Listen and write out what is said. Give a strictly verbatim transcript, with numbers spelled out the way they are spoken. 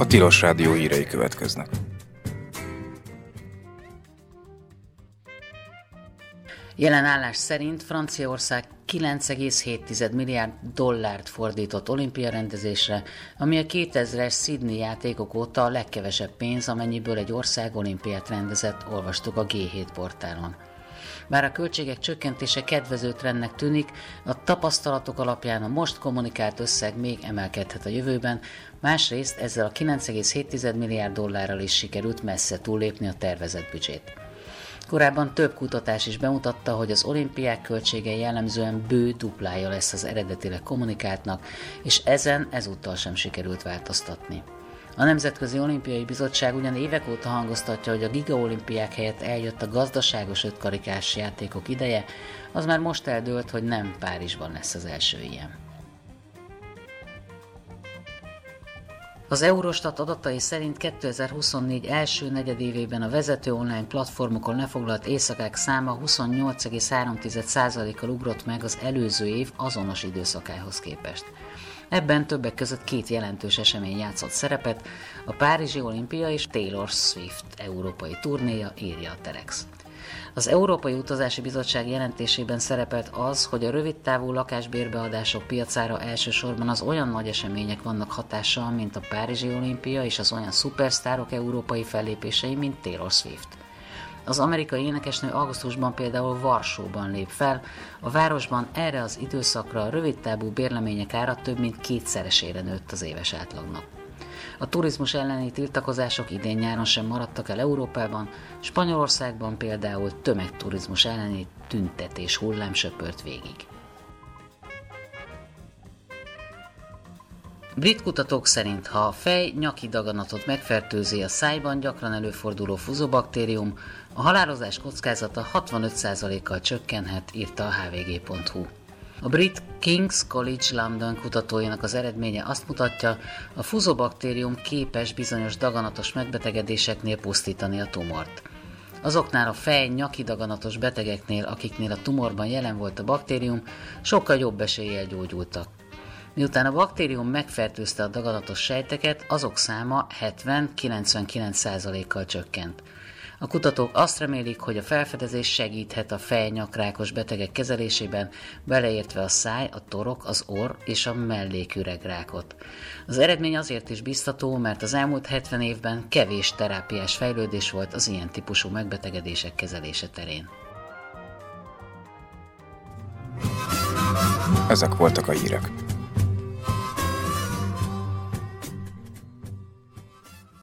Tilos Rádió hírei következnek. Jelen állás szerint Franciaország kilenc egész hét milliárd dollárt fordított olimpia rendezésre, ami a kétezres Sydney játékok óta a legkevesebb pénz, amennyiből egy ország olimpiát rendezett, olvastuk a gé hét portálon. Bár a költségek csökkentése kedvező trendnek tűnik, a tapasztalatok alapján a most kommunikált összeg még emelkedhet a jövőben, másrészt ezzel a kilenc egész hét milliárd dollárral is sikerült messze túllépni a tervezett büdzsét. Korábban több kutatás is bemutatta, hogy az olimpiák költsége jellemzően bő duplája lesz az eredetileg kommunikáltnak, és ezen ezúttal sem sikerült változtatni. A Nemzetközi Olimpiai Bizottság ugyan évek óta hangoztatja, hogy a gigaolimpiák helyett eljött a gazdaságos ötkarikás játékok ideje, az már most eldőlt, hogy nem Párizsban lesz az első ilyen. Az Eurostat adatai szerint kétezer-huszonnégy első negyedévében a vezető online platformokon lefoglalt éjszakák száma huszonnyolc egész három százalékkal ugrott meg az előző év azonos időszakához képest. Ebben többek között két jelentős esemény játszott szerepet, a Párizsi olimpia és Taylor Swift európai turnéja, írja a Telex. Az Európai Utazási Bizottság jelentésében szerepelt az, hogy a rövidtávú lakásbérbeadások piacára elsősorban az olyan nagy események vannak hatással, mint a Párizsi olimpia és az olyan szupersztárok európai fellépései, mint Taylor Swift. Az amerikai énekesnő augusztusban például Varsóban lép fel, a városban erre az időszakra a rövidtávú bérlemények ára több mint kétszeresére nőtt az éves átlagnak. A turizmus elleni tiltakozások idén nyáron sem maradtak el Európában, Spanyolországban például tömegturizmus elleni tüntetés hullám söpört végig. Brit kutatók szerint, ha a fej nyaki daganatot megfertőzi a szájban gyakran előforduló fuzobaktérium, a halálozás kockázata hatvanöt százalékkal csökkenhet, írta a há vé gé pont hú. A brit King's College London kutatóinak az eredménye azt mutatja, a fuzobaktérium képes bizonyos daganatos megbetegedéseknél pusztítani a tumort. Azoknál a fej-nyaki daganatos betegeknél, akiknél a tumorban jelen volt a baktérium, sokkal jobb eséllyel gyógyultak. Miután a baktérium megfertőzte a daganatos sejteket, azok száma hetven-kilencvenkilenc százalékkal csökkent. A kutatók azt remélik, hogy a felfedezés segíthet a fej-nyakrákos betegek kezelésében, beleértve a száj, a torok, az orr és a melléküregrákot. Az eredmény azért is biztató, mert az elmúlt hetven évben kevés terápiás fejlődés volt az ilyen típusú megbetegedések kezelése terén. Ezek voltak a hírek.